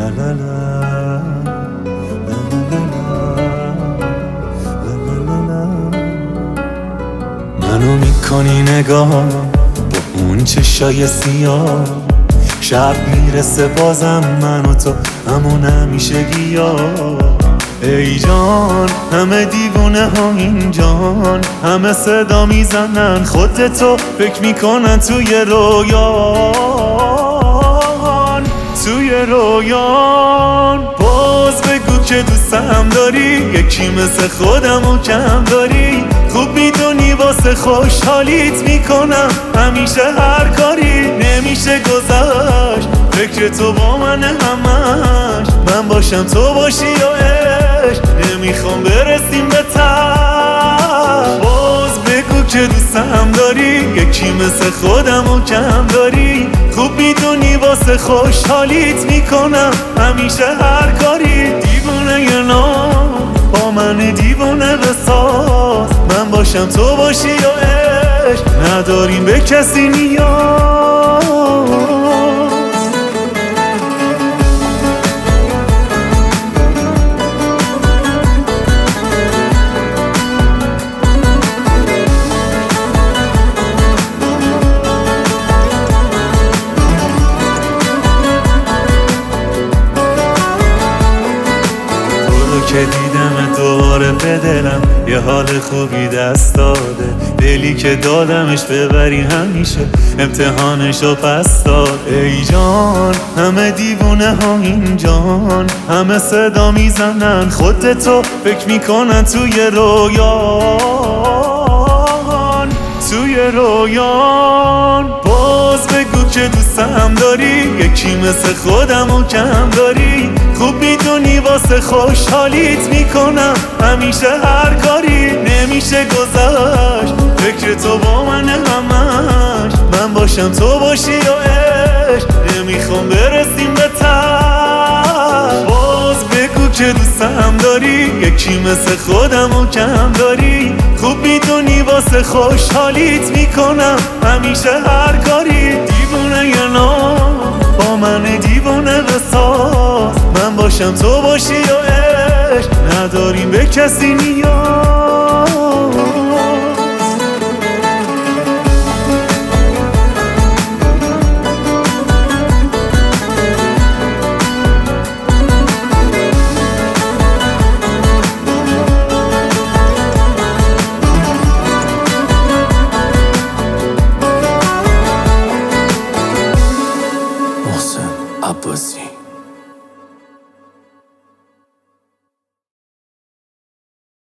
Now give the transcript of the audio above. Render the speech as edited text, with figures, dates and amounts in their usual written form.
لا لا لا لا لا لا لا. منو میکنی نگاه با اون چشای سیاه، شب میرسه بازم من و تو همون همیشگی ها. ای جان همه دیوونه ها این جان، همه صدا میزنن خودتو فکر میکنن توی رویان، توی رویان. باز بگو که دوستم داری، یکی مثل خودمو کم داری. خوب میدونی واسه خوشحالیت میکنم همیشه هر کاری. نمیشه گذشت فکر تو با من همش، من باشم تو باشی یا عشق، نمیخوام برسیم به ته. باز بگو که دوستم داری، یکی مثل خودمو کم داری. خوب میدونی واسه خوشحالیت میکنم همیشه هر کاری. دیوونه یه نام با من دیوونه بساز، من باشم تو باشی یا عشق، نداریم به کسی نیاز. که دیدم دوباره به دلم یه حال خوبی دست داده. دلی که دادمش ببری همیشه امتحانشو پس داد. ای جان همه دیوونه ها این جان، همه صدا میزنن خودتو فکر میکنن توی رویان، توی رویان. باز بگو که دوستم داری، یکی مثل خودمو کم داری. خوب میدونی واسه خوشحالیت میکنم همیشه هر کاری. نمیشه گذشت فکر تو با من همش، من باشم تو باشی یا عشق، نمیخوام برسیم به ته. باز بگو که دوستم داری، یکی مثل خودمو کم داری. خوب میدونی واسه خوشحالیت میکنم همیشه هر کاری. دیوونه یه نام با من دیوونه بساز، من باشم تو باشی یا عشق، نداریم به کسی نیاز. عباسی